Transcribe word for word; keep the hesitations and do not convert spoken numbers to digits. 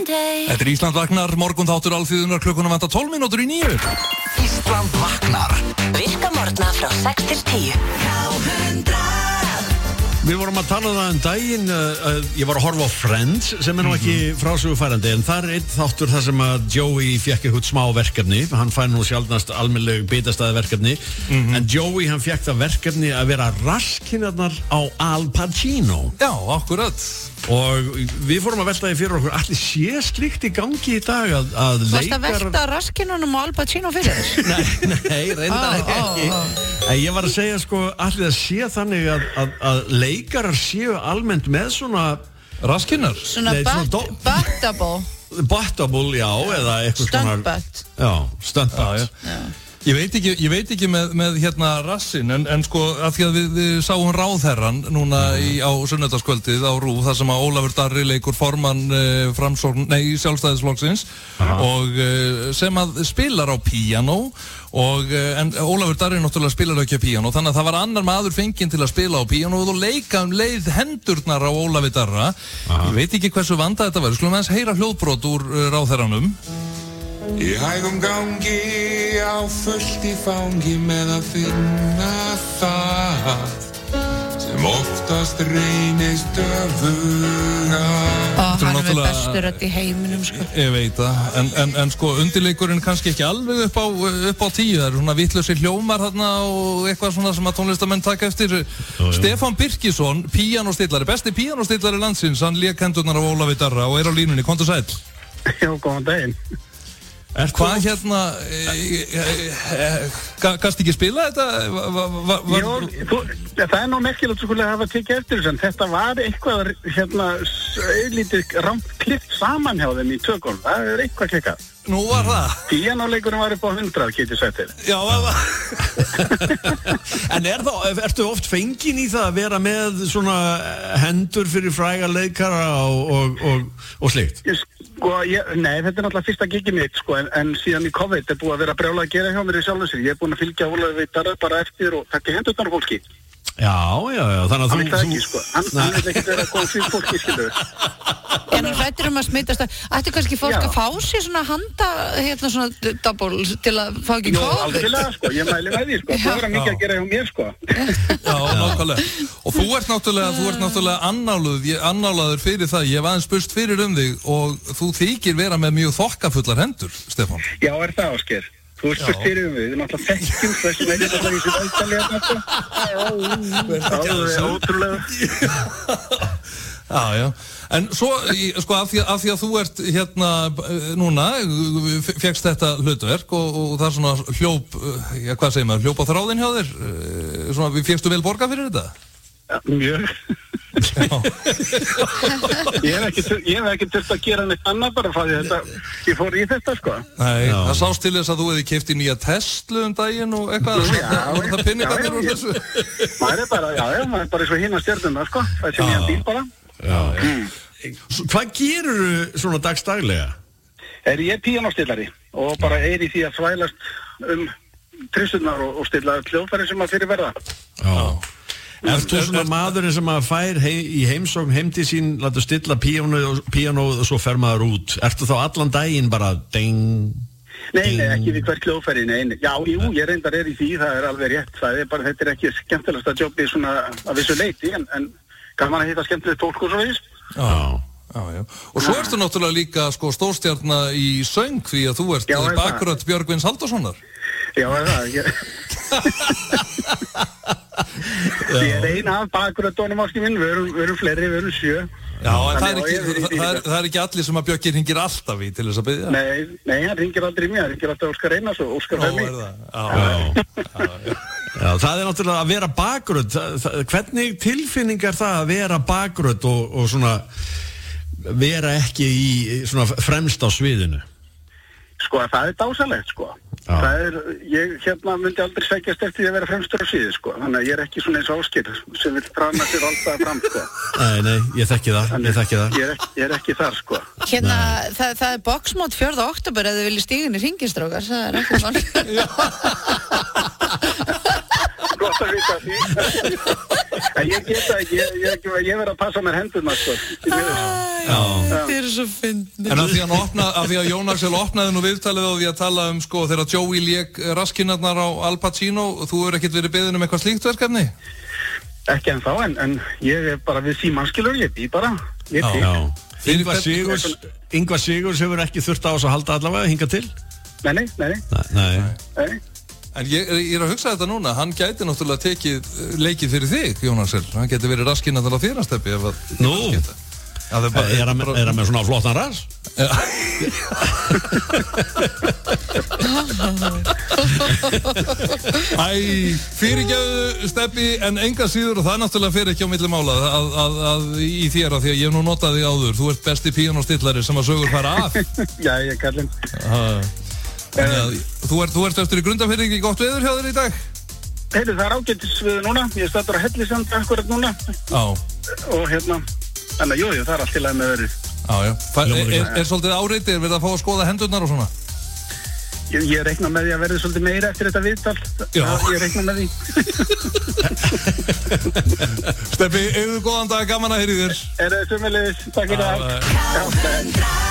Þetta er Ísland vaknar, morgun þáttur alþýðunar klukkunum vanda tólf mínútur í níu. Ísland vaknar. Virka morgna frá sex til tíu. Við vorum að tala um það um daginn, uh, uh, ég var að horfa á Friends sem er nú ekki frásögufærandi, en það er einn þáttur þar sem að Joey fekk eitthvað smá verkefni, hann fær nú sjaldnast almennileg bitastæði verkefni, mm-hmm. en Joey hann fekk það verkefni að vera raskinnarnar á Al Pacino. Já, akkurat. Og við fórum að velta því fyrir okkur, allir sé slíkt í gangi í dag að, að leikar... Varst að velta raskinnunum á Al Pacino fyrir þess? Nei, nei, reyndar oh, ekki. Oh, oh. En ég var að segja sko, allir að sé þannig að, að, að leikarar séu almennt með svona... Raskinnar? Svona buttable. Buttable, já, eða eitthvað svona... Stuntbutt. Já, stuntbutt. Já. Ég veit ekki, ég veit ekki með, með hérna rassin, en, en sko að því að við, við sáum ráðherran núna í, á sunnudagskvöldið á RÚV, þar sem að Ólafur Darri leikur formann uh, framsókn, nei, sjálfstæðisflokksins og uh, sem að spilar á píanó og uh, en Ólafur Darri náttúrulega spilar ekki á píanó, þannig að það var annar maður fenginn til að spila á píanó og leika um leið hendurnar á Ólafur Darra. Aha. Ég veit ekki hversu vandað þetta var, skulum aðeins heyra hljóðbrot úr uh, ráðherranum. Í hægum gangi á fullt í fangi með að finna það sem oftast reynist öfuga. Og hann er með bestur rödd í heiminum sko. Ég veit það, en, en, en sko undirleikurinn kannski ekki alveg upp á, upp á tíu, það eru svona vitlausir hljómar þarna og eitthvað svona sem að tónlistamenn taka eftir. Ó, Stefán Birkisson, píanóstillari, besti píanóstillari landsins, hann lék hendurnar á Ólafi Darra og er á línunni, komdu sæll. Já, góðan daginn. Hvað hérna, e, e, e, kannst ekki spila þetta? Va, va, va, Jó, þú, það er nú merkilegt að hafa tekið eftir þessu, en þetta var eitthvað hérna, lítið ramt klipp saman hjá þeim í tökum, það er eitthvað klikkað. Nú var það? Píanóleikurinn var upp á hundrað, getur sagt þér. Já, það var. En er þá, ertu oft fenginn í það að vera með svona hendur fyrir fræga leikara og, og, og, og slikt? Sko, ég, nei, þetta er náttúrulega fyrsta gigið mitt, sko, en, en síðan í COVID er búið að vera brjálað að gera hjá mér í sjálfum sér. Ég er búin að fylgja Ólafi Darra bara eftir og taka hendurnar á fólki. Já, já, já, þannig að þú... Hann þú... vil það ekki, sko. Hann, hann vil ekki vera að koma fyrir fólki, skilur. En hann hrættir um að smitast að... Ættu kannski fólk Já. Að fá sér svona handa, hérna svona double til að fá ekki Jó, COVID? alveg, sko. Ég mæli með því, sko. Það er mikið að gera hjá mér, sko. Já, nákvæmlega. Og þú ert náttúrulega, þú ert náttúrulega annáluð, annálaður fyrir það. Ég hef aðeins spurst fyrir um þig og þú þykir vera með mjög þokkafullar hendur, Stefán. Já, er það, Ásgeir? Þú veist spurt fyrir um við, við náttúrulega þekkjum þessum veginn þetta í þessu valdallega þetta. Það er ótrúlega. Já, já. En svo, sko, af því, af því að þú ert hérna núna, fékkst þetta hlutverk og, og það er svona hljóp, já, hvað segir maður, hljóp á þráðin hjá þér? Svona, fékkstu vel borgað fyrir þetta? Ja, mjög. Ég hef ekki, ég hef ekki þurft að gera neitt annað bara frá því þetta, ég fór í þetta, sko. Nei, já. Það sást til þess að þú hefði keypt í nýja Tesla um daginn og eitthvað, já, var það pinningarnir úr þessu? Maður er bara, já, já, maður er bara eins og hinn að stjörnum það, sko, það er sem ég bíl bara. Já, já. Mm. Hvað gerur þú svona dagstaglega? Er ég píanóstillari og bara er í því að þvælast um tristurnar og, og stilla hljóðfæri sem að fyrir verða. Já. Ertu svona maðurinn sem að fær hei, í heimsókn heim til sín, láta stilla píanóið píanóið og svo fer maður út? Ertu þá allan daginn bara ding, Nei, nei, ekki við hvert hljóðfæri, nei, nei. Já, jú, ég reyndar er í því, það er alveg rétt. Það er bara, þetta er ekki skemmtilegasta jobbi svona að vissu leiti, en, en gaman að hitta skemmtilegt fólk og svo veist. Já, já, já. Og svo ertu náttúrulega líka sko stórstjarna í söng því að þú ert bakgrödd Björgvins Halldórssonar. Já, er það, ég... Ég er eina af bakgröddunum áski minn, við erum, við erum fleiri, við erum sjö. Já, en það er, ekki, það, það, er, það er ekki allir sem að Björgir hringir alltaf í til þess að byggja. Nei, nei, hann hringir aldrei í mig, hann hringir alltaf Óskar Einars og Óskar Hæmi. Já, er það? Já, já, já, já. Já, það er náttúrulega að vera bakgrödd. Hvernig tilfinning er það að vera bakgrödd og, og svona vera ekki í svona fremst á sviðinu? Sko, það er dásalegt, sko. Já. Það er, ég hérna myndi aldrei sækjast eftir því að vera fremstur á síðu, sko. Þannig að ég er ekki svona eins og Ásgeir sem vil trana sér alltaf fram, sko. Nei, nei, ég þekki það, Þannig, ég þekki það. Ég er ekki, ég er ekki þar, sko. Hérna, það, það er boxmót fjórða október ef þið viljið stíga inn í hringistrókar, það er ekki mál. gott að vita því. En ég geta ekki, ég, ég, ég verð að passa mér hendurna, sko. Þið eru svo fyndnir. En af því, opna, af því að Jón Axel opnaði nú viðtalið á því að tala um sko þegar Joey lék raskinnarnar á Al Pacino og þú er ekkert verið beðin um eitthvað slíkt verkefni? Ekki en þá, en, en ég er bara við símannskilur, ég bý bara, ég bý. Ingvar Sigurs, Ingvar Sigurs hefur ekki þurft á þess að halda allavega, hinga til? Nei, nei, nei. Nei. Nei. En ég, ég er að hugsa þetta núna, hann gæti náttúrulega tekið leikið fyrir þig, Jón Axel. Hann gæti verið raskinnarnar á þér að steppi ef að... Nú? Er hann með, með svona flottan ras? Æ, fyrirgefðu Steppi, en enga síður og það náttúrulega fer ekki á milli mála að, að, að í þér af því að ég hef nú notað þig áður. Þú ert besti píanóstillari sem að sögur fara af. Já, ég kallinn. Þú ert, þú ert eftir í Grundarfirði, gott veður hjá þér í dag? Heiðu, það er ágætis við núna. Ég er stættur að Hellisand akkurat núna. Já. Og hérna... Þannig að jú, jú, það er allt til að með verið. Já, já. Er, er, er svolítið áreiti, er verið að fá að skoða hendurnar og svona? Ég, ég reikna með því að verði svolítið meira eftir þetta viðtal. Já. Ég reikna með því. Steppi, eigðu góðan dag, gaman að heyri þér. Er það sömulegis, takk fyrir það.